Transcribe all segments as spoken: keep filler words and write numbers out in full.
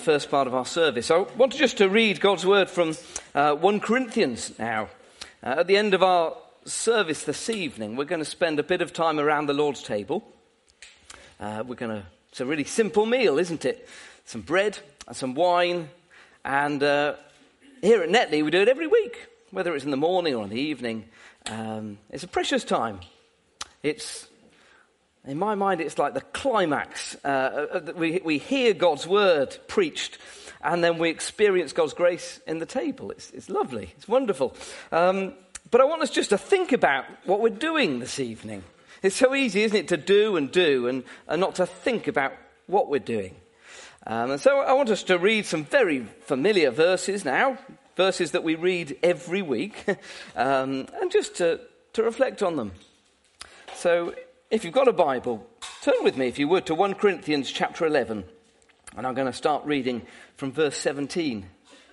First part of our service. I want just to read God's word from uh, First Corinthians now. Uh, at the end of our service this evening, we're going to spend a bit of time around the Lord's table. Uh, we're going to, it's a really simple meal, isn't it? Some bread and some wine. And uh, here at Netley, we do it every week, whether it's in the morning or in the evening. Um, it's a precious time. It's In my mind, it's like the climax. Uh, we, we hear God's word preached, and then we experience God's grace in the table. It's, it's lovely. It's wonderful. Um, but I want us just to think about what we're doing this evening. It's so easy, isn't it, to do and do, and, and not to think about what we're doing. Um, and so I want us to read some very familiar verses now, verses that we read every week, um, and just to, to reflect on them. So if you've got a Bible, turn with me, if you would, to First Corinthians chapter eleven. And I'm going to start reading from verse seventeen.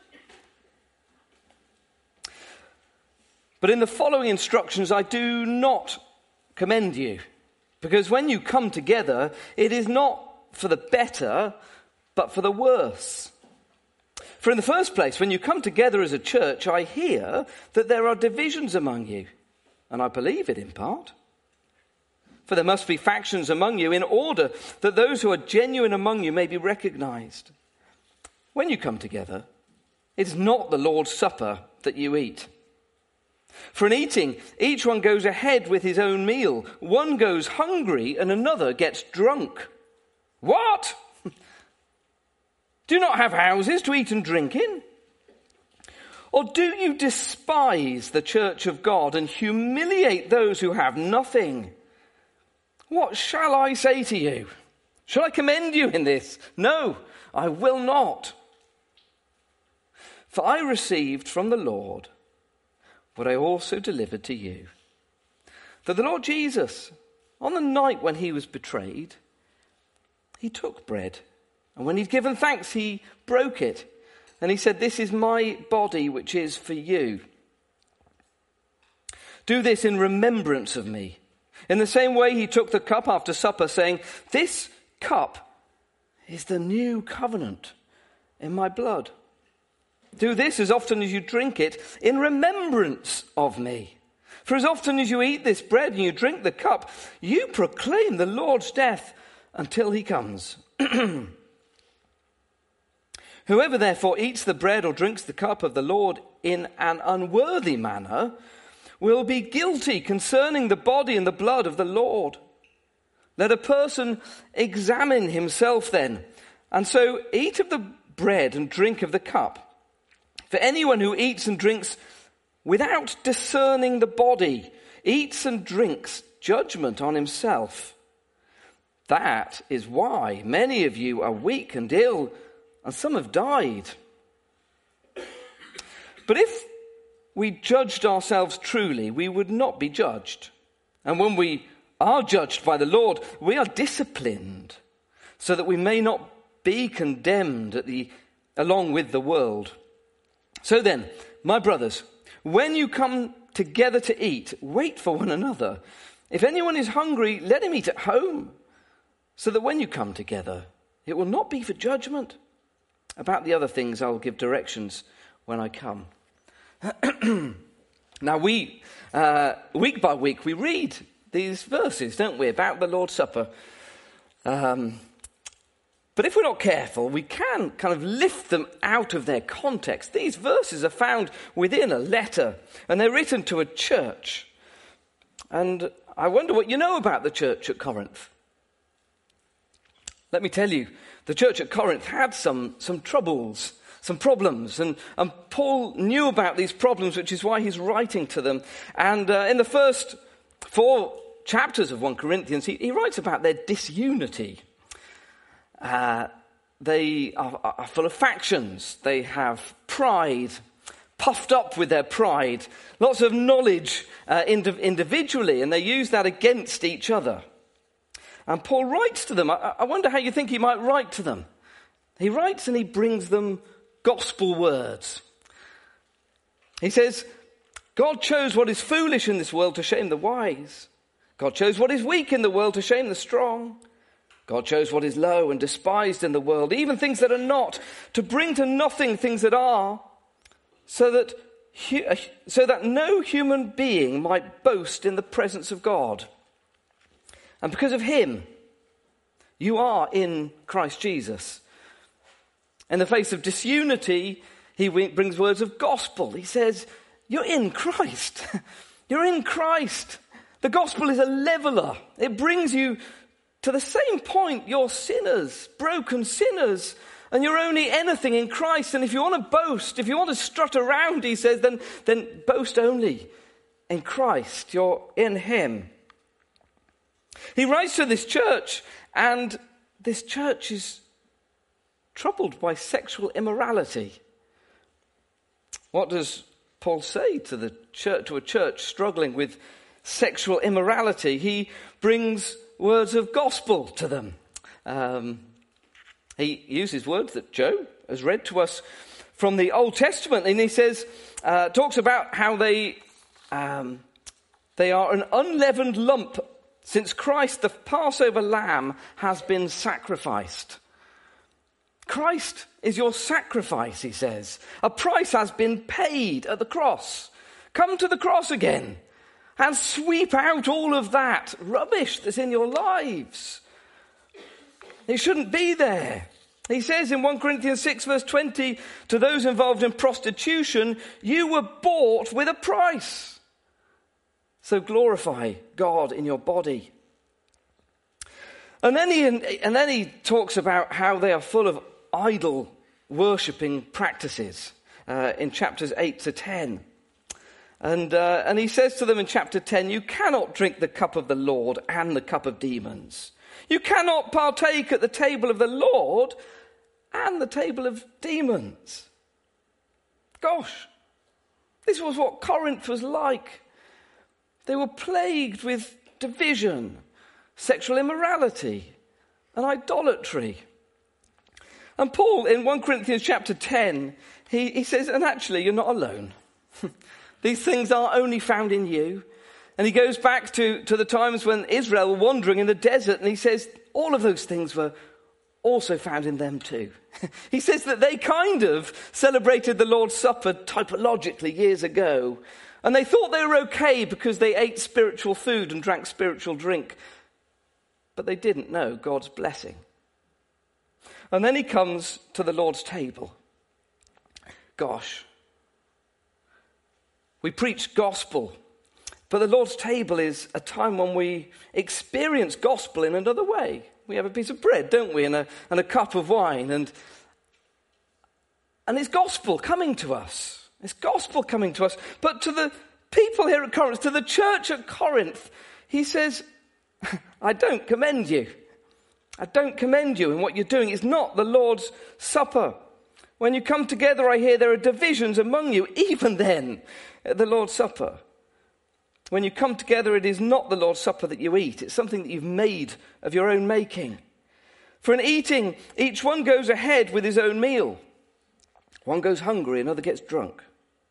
But in the following instructions I do not commend you, because when you come together, it is not for the better, but for the worse. For in the first place, when you come together as a church, I hear that there are divisions among you, and I believe it in part. For there must be factions among you in order that those who are genuine among you may be recognized. When you come together, it is not the Lord's Supper that you eat. For in eating, each one goes ahead with his own meal. One goes hungry and another gets drunk. What? Do you not have houses to eat and drink in? Or do you despise the church of God and humiliate those who have nothing? What shall I say to you? Shall I commend you in this? No, I will not. For I received from the Lord what I also delivered to you. That the Lord Jesus, on the night when he was betrayed, he took bread. And when he'd given thanks, he broke it. And he said, "This is my body, which is for you. Do this in remembrance of me." In the same way, he took the cup after supper, saying, "This cup is the new covenant in my blood. Do this as often as you drink it in remembrance of me. For as often as you eat this bread and you drink the cup, you proclaim the Lord's death until he comes. Whoever therefore eats the bread or drinks the cup of the Lord in an unworthy manner will be guilty concerning the body and the blood of the Lord. Let a person examine himself then, and so eat of the bread and drink of the cup. For anyone who eats and drinks without discerning the body eats and drinks judgment on himself. That is why many of you are weak and ill, and some have died. But if we judged ourselves truly, we would not be judged. And when we are judged by the Lord, we are disciplined, so that we may not be condemned at the, along with the world. So then, my brothers, when you come together to eat, wait for one another. If anyone is hungry, let him eat at home, so that when you come together, it will not be for judgment. About the other things, I will give directions when I come. Now, we, uh, week by week, we read these verses, don't we, about the Lord's Supper. Um, but if we're not careful, we can kind of lift them out of their context. These verses are found within a letter, and they're written to a church. And I wonder what you know about the church at Corinth. Let me tell you, the church at Corinth had some, some troubles, some problems, and, and Paul knew about these problems, which is why he's writing to them. And uh, in the first four chapters of First Corinthians, he, he writes about their disunity. Uh, they are, are full of factions. They have pride, puffed up with their pride, lots of knowledge uh, indiv- individually, and they use that against each other. And Paul writes to them. I, I wonder how you think he might write to them. He writes and he brings them gospel words. He says, God chose what is foolish in this world to shame the wise. God chose what is weak in the world to shame the strong. God chose what is low and despised in the world, even things that are not, to bring to nothing things that are, so that hu- so that no human being might boast in the presence of God. And because of him, you are in Christ Jesus. In the face of disunity, he brings words of gospel. He says, you're in Christ. You're in Christ. The gospel is a leveler. It brings you to the same point. You're sinners, broken sinners, and you're only anything in Christ. And if you want to boast, if you want to strut around, he says, then, then boast only in Christ. You're in him. He writes to this church, and this church is troubled by sexual immorality. What does Paul say to the church, to a church struggling with sexual immorality? He brings words of gospel to them. Um, he uses words that Joe has read to us from the Old Testament, and he says, uh, talks about how they um, they are an unleavened lump, since Christ, the Passover lamb, has been sacrificed. Christ is your sacrifice, he says. A price has been paid at the cross. Come to the cross again and sweep out all of that rubbish that's in your lives. It shouldn't be there. He says in First Corinthians six verse twenty, to those involved in prostitution, you were bought with a price. So glorify God in your body. And then he, and then he talks about how they are full of idol worshipping practices uh, in chapters eight to ten. And, uh, and he says to them in chapter ten, you cannot drink the cup of the Lord and the cup of demons. You cannot partake at the table of the Lord and the table of demons. Gosh, this was what Corinth was like. They were plagued with division, sexual immorality, and idolatry. And Paul, in First Corinthians chapter ten, he, he says, and actually, you're not alone. These things are only found in you. And he goes back to, to the times when Israel were wandering in the desert, and he says, all of those things were also found in them too. He says that they kind of celebrated the Lord's Supper typologically years ago, and they thought they were okay because they ate spiritual food and drank spiritual drink. But they didn't know God's blessing. And then he comes to the Lord's table. Gosh. We preach gospel, but the Lord's table is a time when we experience gospel in another way. We have a piece of bread, don't we, and a, and a cup of wine, and, and it's gospel coming to us. It's gospel coming to us. But to the people here at Corinth, to the church at Corinth, he says, I don't commend you. I don't commend you in what you're doing. It's not the Lord's Supper. When you come together, I hear there are divisions among you, even then, at the Lord's Supper. When you come together, it is not the Lord's Supper that you eat. It's something that you've made of your own making. For in eating, each one goes ahead with his own meal. One goes hungry, another gets drunk.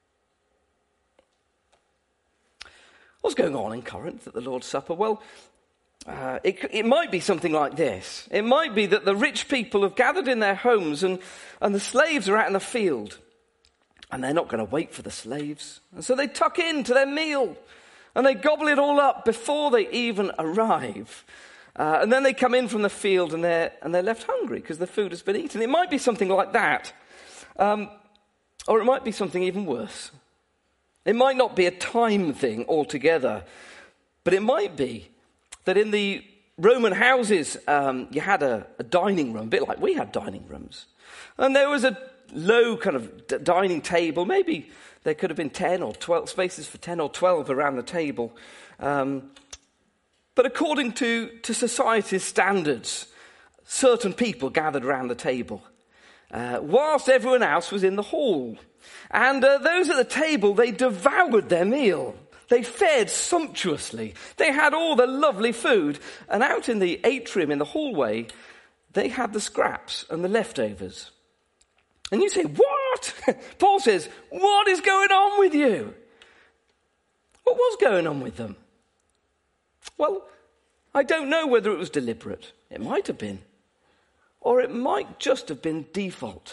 What's going on in Corinth at the Lord's Supper? Well, uh, it, it might be something like this. It might be that the rich people have gathered in their homes and, and the slaves are out in the field. And they're not going to wait for the slaves. And so they tuck into their meal. And they gobble it all up before they even arrive. Uh, and then they come in from the field and they're, and they're left hungry because the food has been eaten. It might be something like that. Um, or it might be something even worse. It might not be a time thing altogether. But it might be that in the Roman houses, um, you had a, a dining room, a bit like we had dining rooms. And there was a low kind of d- dining table. Maybe there could have been ten or twelve, spaces for ten or twelve around the table. Um, but according to, to society's standards, certain people gathered around the table, uh, whilst everyone else was in the hall. And uh, those at the table, they devoured their meal. They fared sumptuously. They had all the lovely food. And out in the atrium, in the hallway, they had the scraps and the leftovers. And you say, what? Paul says, what is going on with you? What was going on with them? Well, I don't know whether it was deliberate. It might have been. Or it might just have been default.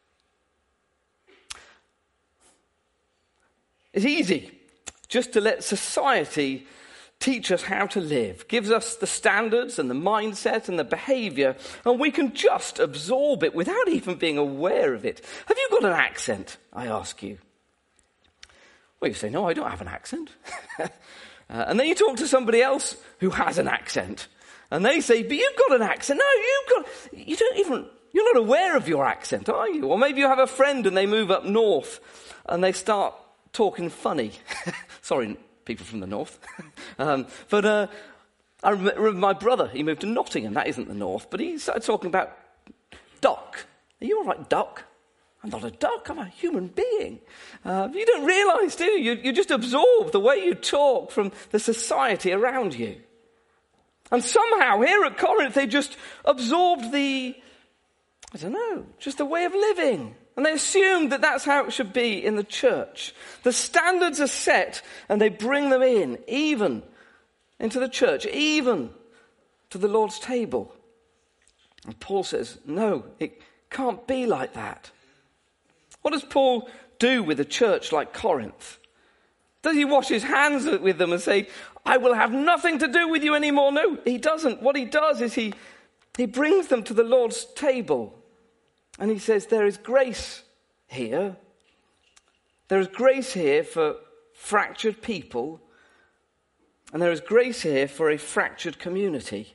It's easy just to let society teach us how to live, gives us the standards and the mindset and the behavior, and we can just absorb it without even being aware of it. Have you got an accent, I ask you? Well, you say, no, I don't have an accent. uh, and then you talk to somebody else who has an accent, and they say, but you've got an accent. No, you've got, you don't even, you're not aware of your accent, are you? Or maybe you have a friend and they move up north and they start talking funny. Sorry, people from the north. um, but uh, I remember my brother, he moved to Nottingham. That isn't the north, but he started talking about duck. Are you all right, duck? I'm not a duck, I'm a human being. Uh, you don't realise, do you? you? You just absorb the way you talk from the society around you. And somehow here at Corinth they just absorbed the, I don't know, just the way of living. And they assumed that that's how it should be in the church. The standards are set and they bring them in, even into the church, even to the Lord's table. And Paul says, no, it can't be like that. What does Paul do with a church like Corinth? Does he wash his hands with them and say, I will have nothing to do with you anymore? No, he doesn't. What he does is he, he brings them to the Lord's table. And he says, there is grace here. There is grace here for fractured people. And there is grace here for a fractured community.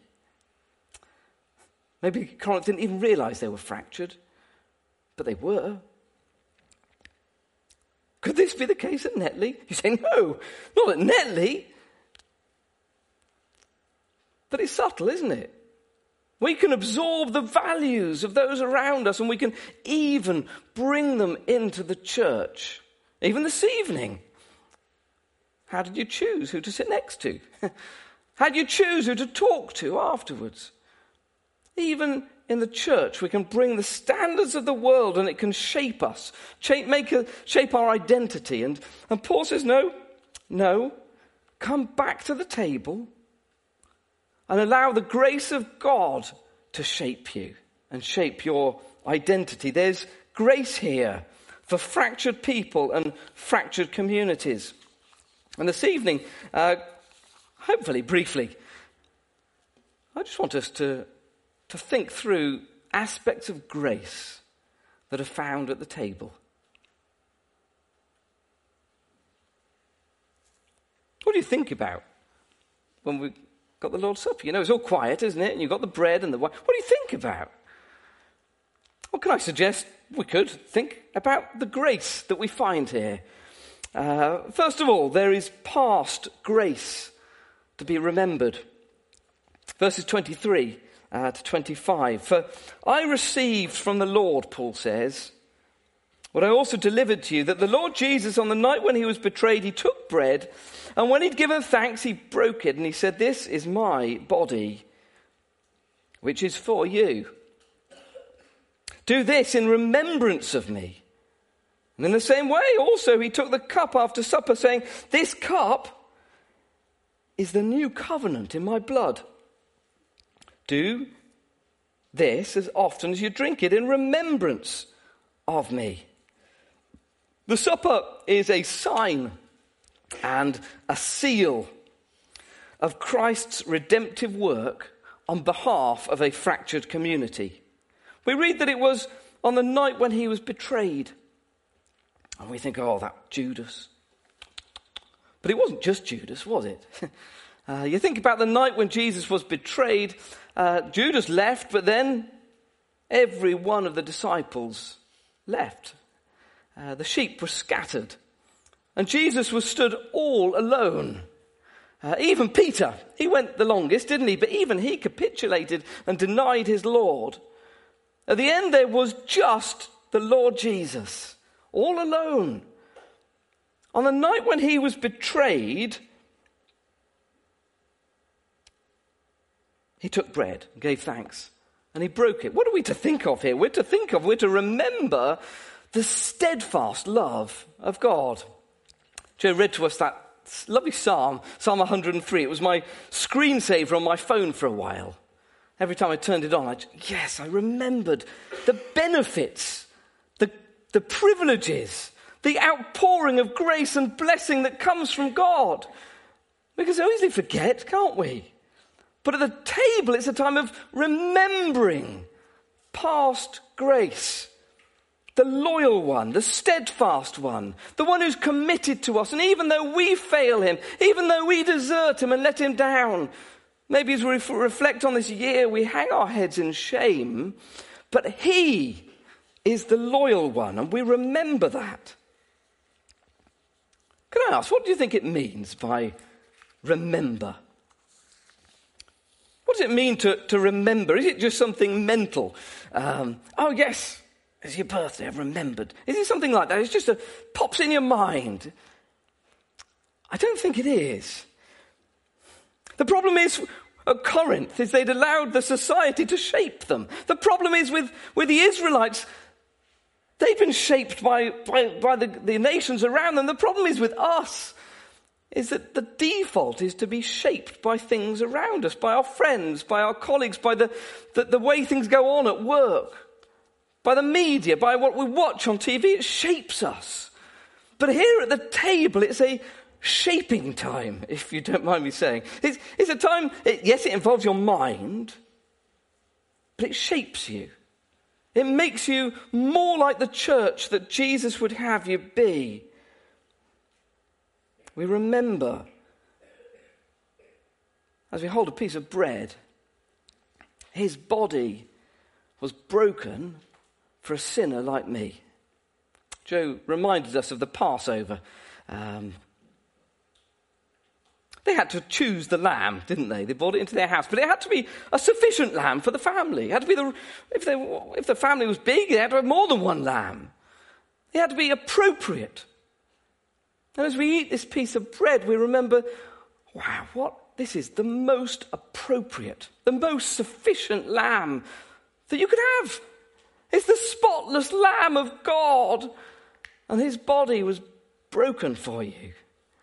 Maybe Corinth didn't even realize they were fractured, but they were. Could this be the case at Netley? You say, no, not at Netley. But it's subtle, isn't it? We can absorb the values of those around us and we can even bring them into the church. Even this evening. How did you choose who to sit next to? How did you choose who to talk to afterwards? Even in the church, we can bring the standards of the world and it can shape us, shape, make a, shape our identity. And, and Paul says, no, no, come back to the table and allow the grace of God to shape you and shape your identity. There's grace here for fractured people and fractured communities. And this evening, uh, hopefully briefly, I just want us to, to think through aspects of grace that are found at the table. What do you think about when we got the Lord's Supper? You know, it's all quiet, isn't it? And you've got the bread and the wine. What do you think about? What can I suggest? We could think about the grace that we find here. Uh, first of all, there is past grace to be remembered. Verses twenty-three uh, to twenty-five. For I received from the Lord, Paul says, what I also delivered to you, that the Lord Jesus, on the night when he was betrayed, he took bread, and when he'd given thanks, he broke it, and he said, this is my body, which is for you. Do this in remembrance of me. And in the same way, also, he took the cup after supper, saying, this cup is the new covenant in my blood. Do this as often as you drink it in remembrance of me. The supper is a sign and a seal of Christ's redemptive work on behalf of a fractured community. We read that it was on the night when he was betrayed. And we think, oh, that Judas. But it wasn't just Judas, was it? uh, you think about the night when Jesus was betrayed. Uh, Judas left, but then every one of the disciples left. Uh, the sheep were scattered. And Jesus was stood all alone. Uh, even Peter, he went the longest, didn't he? But even he capitulated and denied his Lord. At the end, there was just the Lord Jesus, all alone. On the night when he was betrayed, he took bread and gave thanks, and he broke it. What are we to think of here? We're to think of, we're to remember the steadfast love of God. Joe read to us that lovely psalm, Psalm one hundred three. It was my screensaver on my phone for a while. Every time I turned it on, I yes, I remembered the benefits, the, the privileges, the outpouring of grace and blessing that comes from God. We can so easily forget, can't we? But at the table, it's a time of remembering past grace. The loyal one, the steadfast one, the one who's committed to us. And even though we fail him, even though we desert him and let him down, maybe as we reflect on this year, we hang our heads in shame, but he is the loyal one, and we remember that. Can I ask, what do you think it means by remember? What does it mean to, to remember? Is it just something mental? Um, oh, yes, it's your birthday, I've remembered. Is it something like that? It's just a pops in your mind. I don't think it is. The problem is at Corinth is they'd allowed the society to shape them. The problem is with, with the Israelites, they've been shaped by, by, by the, the nations around them. The problem is with us is that the default is to be shaped by things around us, by our friends, by our colleagues, by the, the, the way things go on at work, by the media, by what we watch on T V. It shapes us. But here at the table, it's a shaping time, if you don't mind me saying. It's, it's a time, it, yes, it involves your mind, but it shapes you. It makes you more like the church that Jesus would have you be. We remember, as we hold a piece of bread, his body was broken for a sinner like me. Joe reminded us of the Passover. Um, They had to choose the lamb, didn't they? They brought it into their house. But it had to be a sufficient lamb for the family. It had to be the, if, they, if the family was big, they had to have more than one lamb. It had to be appropriate. And as we eat this piece of bread, we remember, wow, what? This is the most appropriate, the most sufficient lamb that you could have. It's the spotless Lamb of God. And his body was broken for you.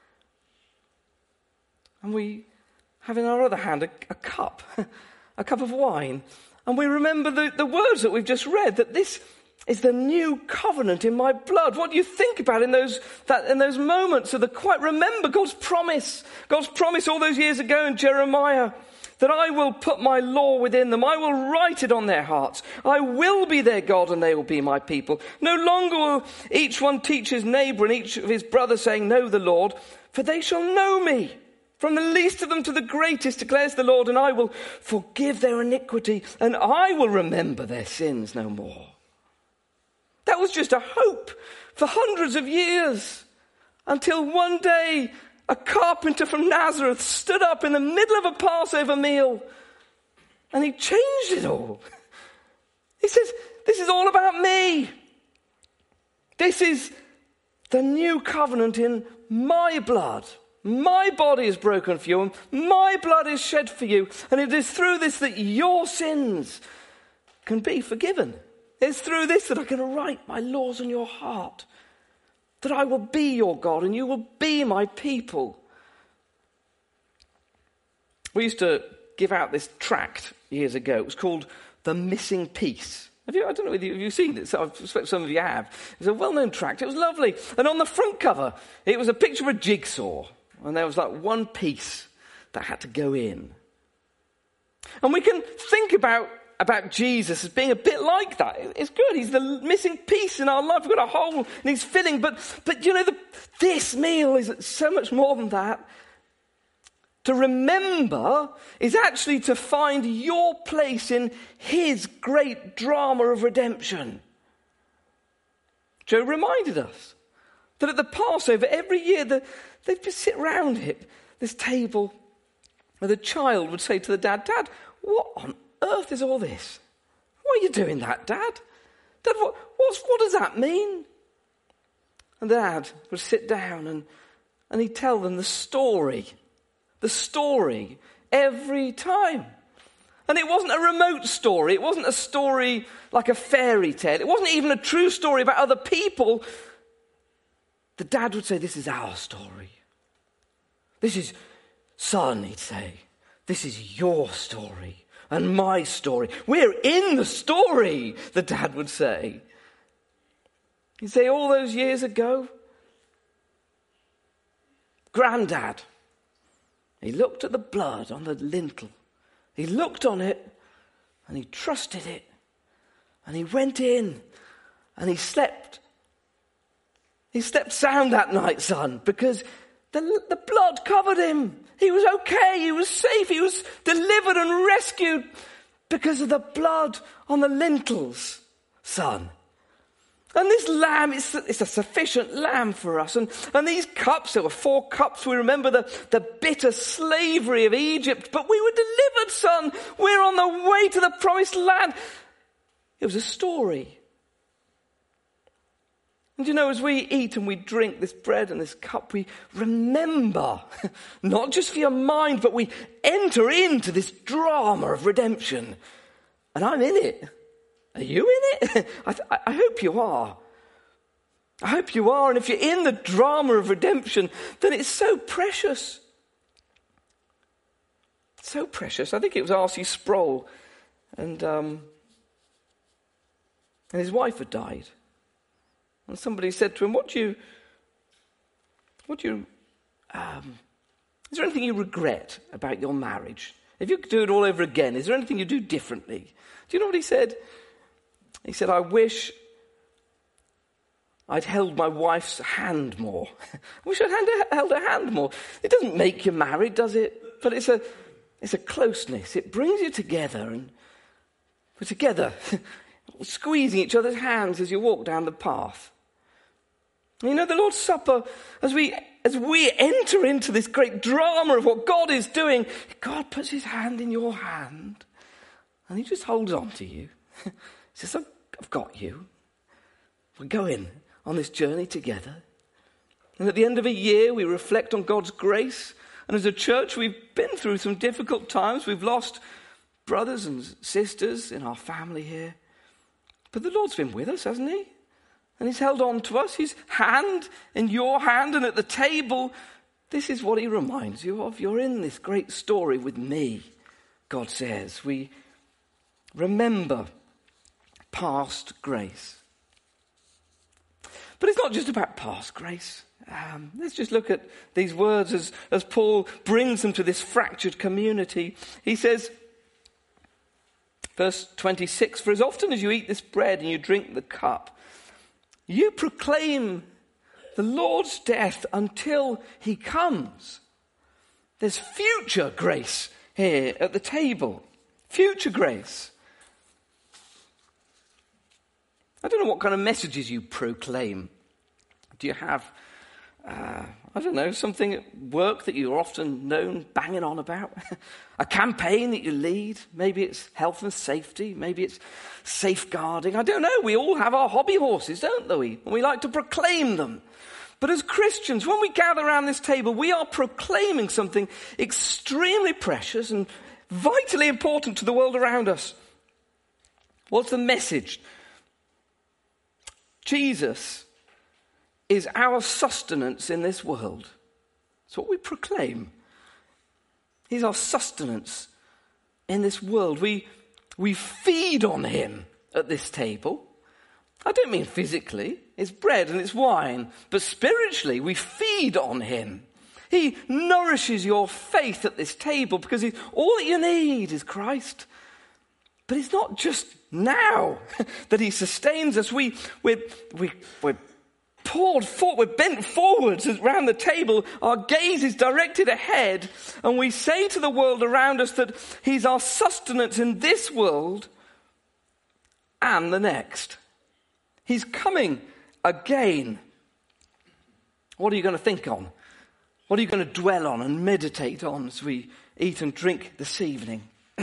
And we have in our other hand a, a cup, a cup of wine. And we remember the, the words that we've just read, that this is the new covenant in my blood. What do you think about in those, that, in those moments of the quiet? Remember God's promise. God's promise all those years ago in Jeremiah, that I will put my law within them. I will write it on their hearts. I will be their God and they will be my people. No longer will each one teach his neighbor and each of his brothers saying, know the Lord, for they shall know me. From the least of them to the greatest, declares the Lord, and I will forgive their iniquity, and I will remember their sins no more. That was just a hope for hundreds of years, until one day a carpenter from Nazareth stood up in the middle of a Passover meal, and he changed it all. He says, this is all about me. This is the new covenant in my blood. My body is broken for you, and my blood is shed for you. And it is through this that your sins can be forgiven. It's through this that I can write my laws on your heart. That I will be your God, and you will be my people. We used to give out this tract years ago. It was called The Missing Piece. Have you, I don't know whether you've seen it. So I expect some of you have. It was a well-known tract. It was lovely. And on the front cover, it was a picture of a jigsaw. And there was like one piece that had to go in. And we can think about, about Jesus as being a bit like that. It's good. He's the missing piece in our life. We've got a hole and he's filling. But, but you know, the, this meal is so much more than that. To remember is actually to find your place in his great drama of redemption. Joe reminded us that at the Passover, every year, the, they'd just sit round it, this table, where the child would say to the dad, Dad, what on earth is all this? Why are you doing that, Dad? Dad, what, what's, what does that mean? And Dad would sit down and, and he'd tell them the story, the story, every time. And it wasn't a remote story. It wasn't a story like a fairy tale. It wasn't even a true story about other people. The dad would say, this is our story. This is, son, he'd say, this is your story and my story. We're in the story, the dad would say. He'd say, all those years ago, Grandad, he looked at the blood on the lintel. He looked on it and he trusted it. And he went in and he slept. He slept sound that night, son, because the, the blood covered him. He was okay. He was safe. He was delivered and rescued because of the blood on the lintels, son. And this lamb, it's, it's a sufficient lamb for us. And, and these cups, there were four cups. We remember the, the bitter slavery of Egypt. But we were delivered, son. We're on the way to the promised land. It was a story. And you know, as we eat and we drink this bread and this cup, we remember, not just for your mind, but we enter into this drama of redemption. And I'm in it. Are you in it? I, th- I hope you are. I hope you are. And if you're in the drama of redemption, then it's so precious. So precious. I think it was R C Sproul. And, um, and his wife had died. And somebody said to him, what do you, what do you, um, is there anything you regret about your marriage? If you could do it all over again, is there anything you do differently? Do you know what he said? He said, I wish I'd held my wife's hand more. I wish I'd held her hand more. It doesn't make you married, does it? But it's a, it's a closeness. It brings you together, and we're together, squeezing each other's hands as you walk down the path. You know, the Lord's Supper, as we as we enter into this great drama of what God is doing, God puts his hand in your hand and he just holds on to you. He says, I've got you. We're going on this journey together. And at the end of a year, we reflect on God's grace. And as a church, we've been through some difficult times. We've lost brothers and sisters in our family here. But the Lord's been with us, hasn't he? And he's held on to us. His hand in your hand, and at the table, this is what he reminds you of. You're in this great story with me, God says. We remember past grace. But it's not just about past grace. Um, let's just look at these words as, as Paul brings them to this fractured community. He says, verse twenty-six, for as often as you eat this bread and you drink the cup, you proclaim the Lord's death until he comes. There's future grace here at the table. Future grace. I don't know what kind of messages you proclaim. Do you have, uh, I don't know, something at work that you're often known banging on about? A campaign that you lead? Maybe it's health and safety. Maybe it's safeguarding. I don't know. We all have our hobby horses, don't we? And we like to proclaim them. But as Christians, when we gather around this table, we are proclaiming something extremely precious and vitally important to the world around us. What's the message? Jesus is our sustenance in this world. That's what we proclaim. He's our sustenance in this world. We, we feed on him at this table. I don't mean physically. It's bread and it's wine. But spiritually, we feed on him. He nourishes your faith at this table because he's, all that you need is Christ. But it's not just now that he sustains us. We, we're, we, we're poured forward, we're bent forwards around the table. Our gaze is directed ahead. And we say to the world around us that he's our sustenance in this world and the next. He's coming again. What are you going to think on? What are you going to dwell on and meditate on as we eat and drink this evening?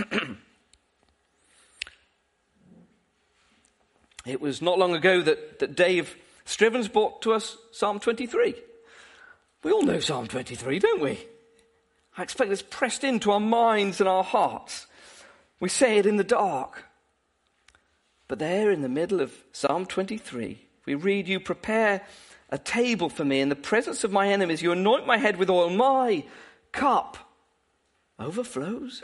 It was not long ago that, that Dave Strivens brought to us Psalm twenty-three. We all know Psalm twenty-three, don't we? I expect it's pressed into our minds and our hearts. We say it in the dark. But there in the middle of Psalm twenty-three, We read, you prepare a table for me in the presence of my enemies. You anoint my head with oil. My cup overflows.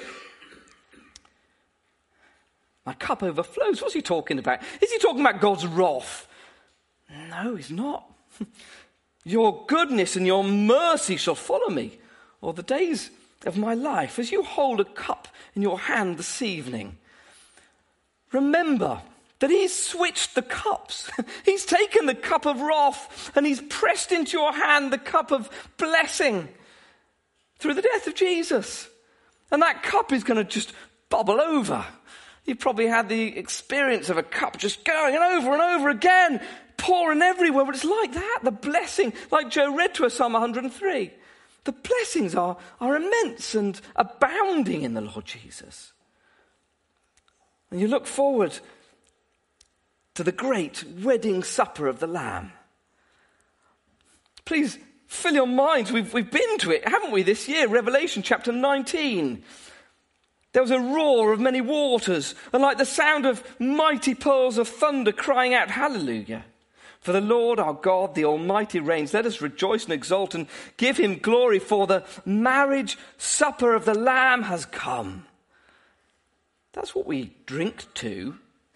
My cup overflows. What's he talking about? Is he talking about God's wrath? No, he's not. Your goodness and your mercy shall follow me all the days of my life. As you hold a cup in your hand this evening, remember that he's switched the cups. He's taken the cup of wrath and he's pressed into your hand the cup of blessing through the death of Jesus. And that cup is going to just bubble over. You've probably had the experience of a cup just going over and over again, pouring everywhere. But it's like that, the blessing, like Joe read to us Psalm one hundred three. The blessings are, are immense and abounding in the Lord Jesus. And you look forward to the great wedding supper of the Lamb. Please fill your minds. We've, we've been to it, haven't we, this year? Revelation chapter nineteen. There was a roar of many waters, and like the sound of mighty pearls of thunder crying out, hallelujah. For the Lord our God, the Almighty reigns. Let us rejoice and exult and give him glory, for the marriage supper of the Lamb has come. That's what we drink to.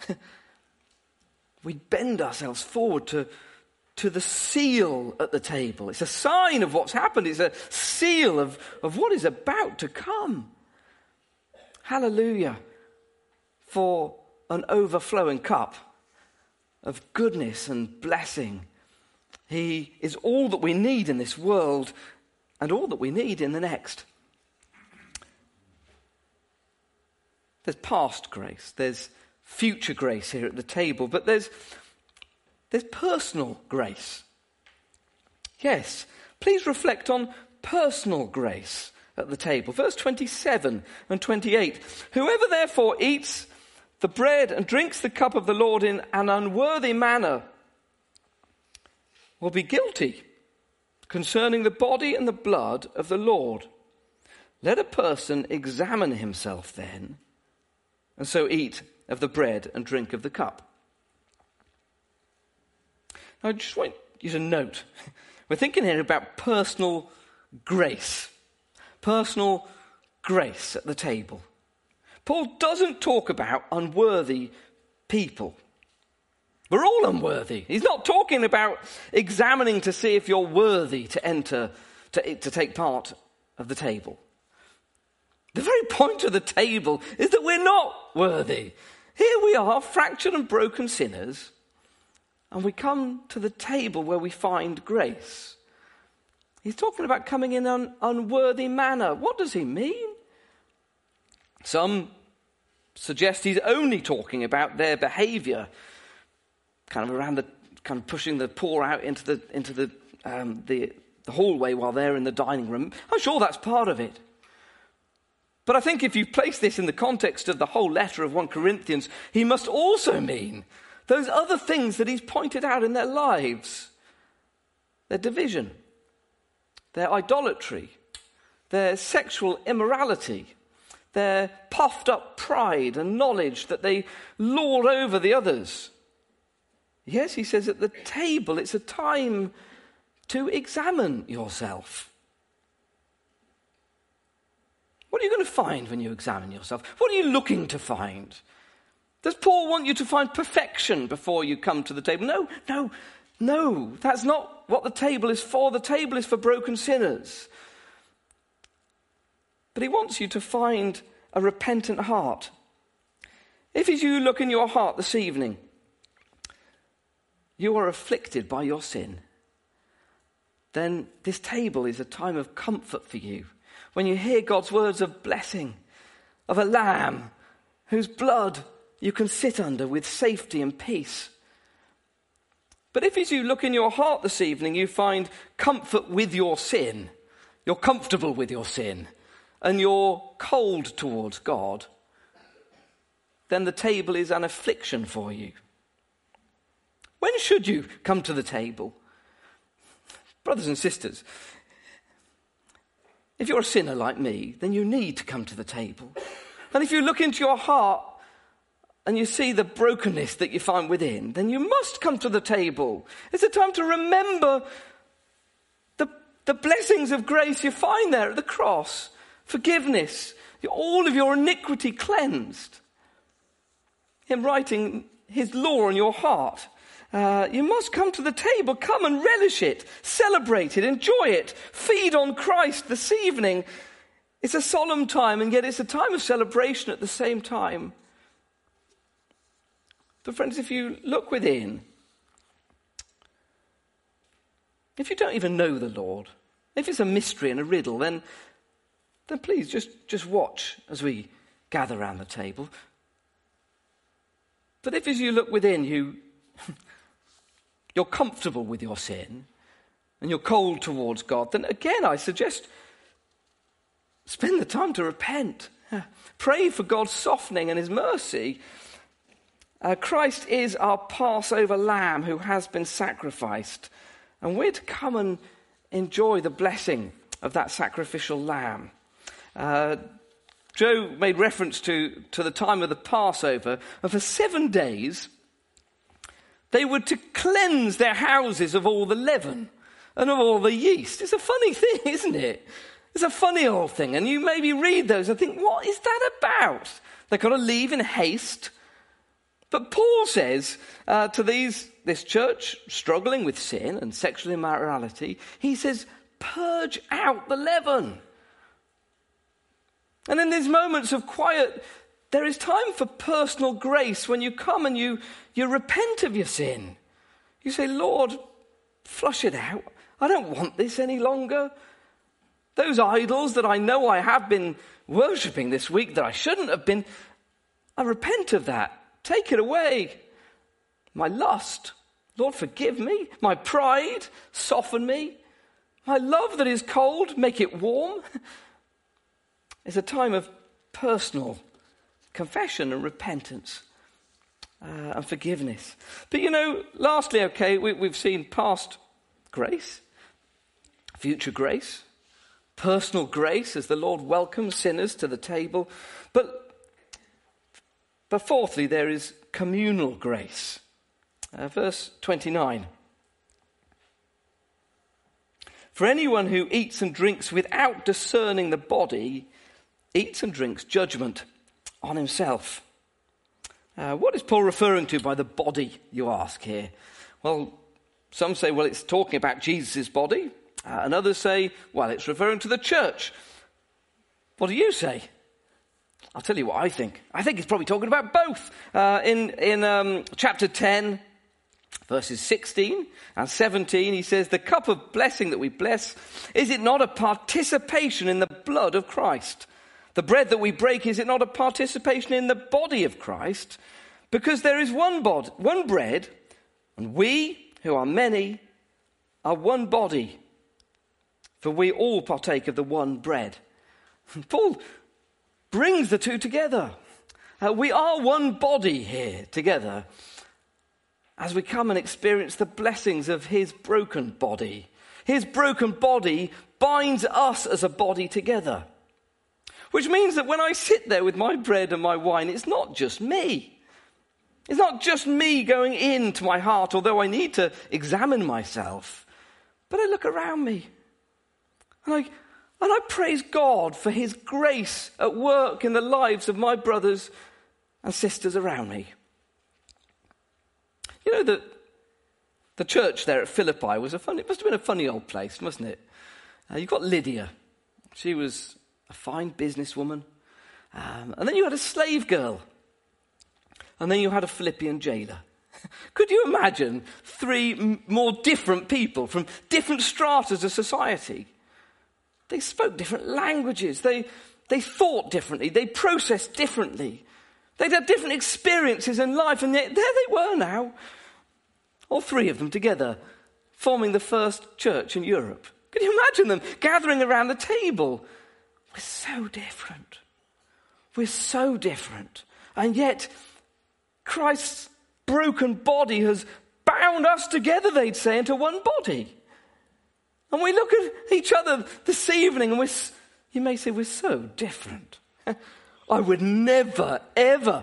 We bend ourselves forward to, to the seal at the table. It's a sign of what's happened. It's a seal of, of what is about to come. Hallelujah for an overflowing cup of goodness and blessing. He is all that we need in this world and all that we need in the next. There's past grace, there's future grace here at the table, but there's, there's personal grace. Yes, please reflect on personal grace at the table. Verse twenty-seven and twenty-eight. Whoever therefore eats the bread and drinks the cup of the Lord in an unworthy manner will be guilty concerning the body and the blood of the Lord. Let a person examine himself then, and so eat of the bread and drink of the cup. Now, I just want you to note, we're thinking here about personal grace. Personal grace at the table. Paul doesn't talk about unworthy people. We're all unworthy. He's not talking about examining to see if you're worthy to enter, to, to take part of the table. The very point of the table is that we're not worthy. Here we are, fractured and broken sinners, and we come to the table where we find grace. He's talking about coming in an unworthy manner. What does he mean? Some suggest he's only talking about their behaviour, kind of around the, kind of pushing the pour out into the into the um, the, the hallway while they're in the dining room. I'm sure that's part of it. But I think if you place this in the context of the whole letter of First Corinthians, he must also mean those other things that he's pointed out in their lives. Their division, their idolatry, their sexual immorality, their puffed up pride and knowledge that they lord over the others. Yes, he says at the table it's a time to examine yourself. What are you going to find when you examine yourself? What are you looking to find? Does Paul want you to find perfection before you come to the table? No, no, no. That's not what the table is for. The table is for broken sinners. But he wants you to find a repentant heart. If as you look in your heart this evening, you are afflicted by your sin, then this table is a time of comfort for you. When you hear God's words of blessing, of a lamb whose blood you can sit under with safety and peace. But if as you look in your heart this evening, you find comfort with your sin, you're comfortable with your sin, and you're cold towards God, then the table is an affliction for you. When should you come to the table? Brothers and sisters, if you're a sinner like me, then you need to come to the table. And if you look into your heart and you see the brokenness that you find within, then you must come to the table. It's a time to remember the, the blessings of grace you find there at the cross. Forgiveness, all of your iniquity cleansed. Him writing his law on your heart. Uh, you must come to the table, come and relish it, celebrate it, enjoy it, feed on Christ this evening. It's a solemn time, and yet it's a time of celebration at the same time. But friends, if you look within, if you don't even know the Lord, if it's a mystery and a riddle, then, then please just, just watch as we gather around the table. But if as you look within, you, you're comfortable with your sin, and you're cold towards God, then again I suggest spend the time to repent. Pray for God's softening and his mercy. Uh, Christ is our Passover lamb who has been sacrificed. And we're to come and enjoy the blessing of that sacrificial lamb. Uh, Joe made reference to, to the time of the Passover. And for seven days, they were to cleanse their houses of all the leaven and of all the yeast. It's a funny thing, isn't it? It's a funny old thing. And you maybe read those and think, what is that about? They've got to leave in haste. But Paul says uh, to these this church struggling with sin and sexual immorality, he says, purge out the leaven. And in these moments of quiet, there is time for personal grace when you come and you, you repent of your sin. You say, Lord, flush it out. I don't want this any longer. Those idols that I know I have been worshipping this week that I shouldn't have been, I repent of that. Take it away. My lust, Lord, forgive me. My pride, soften me. My love that is cold, make it warm. It's a time of personal confession and repentance uh, and forgiveness. But you know, lastly, okay, we, we've seen past grace, future grace, personal grace as the Lord welcomes sinners to the table. But But fourthly, there is communal grace. Uh, verse twenty-nine. For anyone who eats and drinks without discerning the body, eats and drinks judgment on himself. Uh, what is Paul referring to by the body, you ask here? Well, some say, well, it's talking about Jesus' body. Uh, and others say, well, it's referring to the church. What do you say? I'll tell you what I think. I think he's probably talking about both. Uh, in in um, chapter ten, verses sixteen and seventeen, he says, the cup of blessing that we bless, is it not a participation in the blood of Christ? The bread that we break, is it not a participation in the body of Christ? Because there is one bod, one bread, and we, who are many, are one body. For we all partake of the one bread. And Paul brings the two together. Uh, we are one body here together as we come and experience the blessings of his broken body. His broken body binds us as a body together. Which means that when I sit there with my bread and my wine, it's not just me. It's not just me going into my heart, although I need to examine myself. But I look around me and I And I praise God for his grace at work in the lives of my brothers and sisters around me. You know, the, the church there at Philippi was a funny, it must have been a funny old place, mustn't it? Uh, you've got Lydia. She was a fine businesswoman. Um, and then you had a slave girl. And then you had a Philippian jailer. Could you imagine three m- more different people from different stratas of society? They spoke different languages. They, they thought differently. They processed differently. They'd had different experiences in life, and yet there they were now. All three of them together, forming the first church in Europe. Can you imagine them gathering around the table? We're so different. We're so different. And yet, Christ's broken body has bound us together, they'd say, into one body. And we look at each other this evening and we're, you may say, we're so different. I would never, ever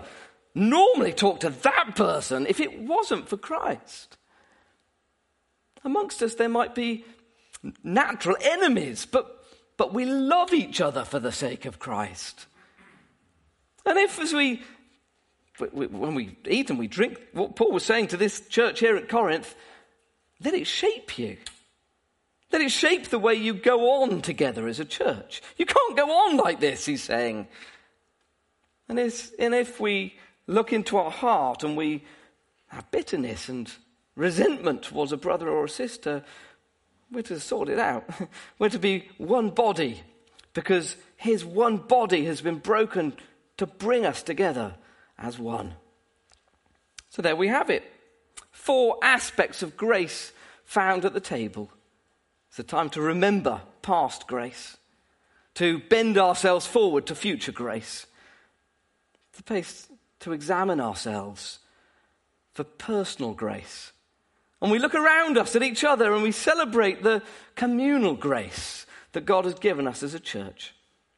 normally talk to that person if it wasn't for Christ. Amongst us there might be natural enemies, but, but we love each other for the sake of Christ. And if as we, when we eat and we drink, what Paul was saying to this church here at Corinth, let it shape you. Let it shape the way you go on together as a church. You can't go on like this, he's saying. And, and if we look into our heart and we have bitterness and resentment towards a brother or a sister, we're to sort it out. We're to be one body because his one body has been broken to bring us together as one. So there we have it. Four aspects of grace found at the table. It's a time to remember past grace, to bend ourselves forward to future grace, the place to examine ourselves for personal grace. And we look around us at each other and we celebrate the communal grace that God has given us as a church.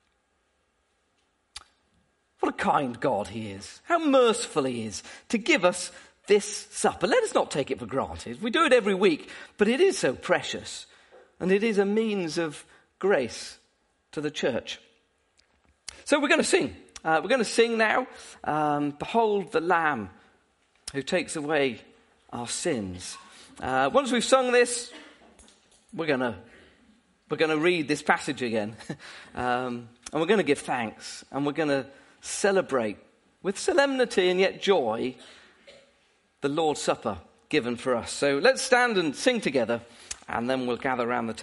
What a kind God he is. How merciful he is to give us this supper. Let us not take it for granted. We do it every week, but it is so precious. And it is a means of grace to the church. So we're going to sing. Uh, we're going to sing now. Um, Behold the Lamb who takes away our sins. Uh, once we've sung this, we're going to we're going to read this passage again, um, and we're going to give thanks, and we're going to celebrate with solemnity and yet joy the Lord's Supper given for us. So let's stand and sing together, and then we'll gather around the table.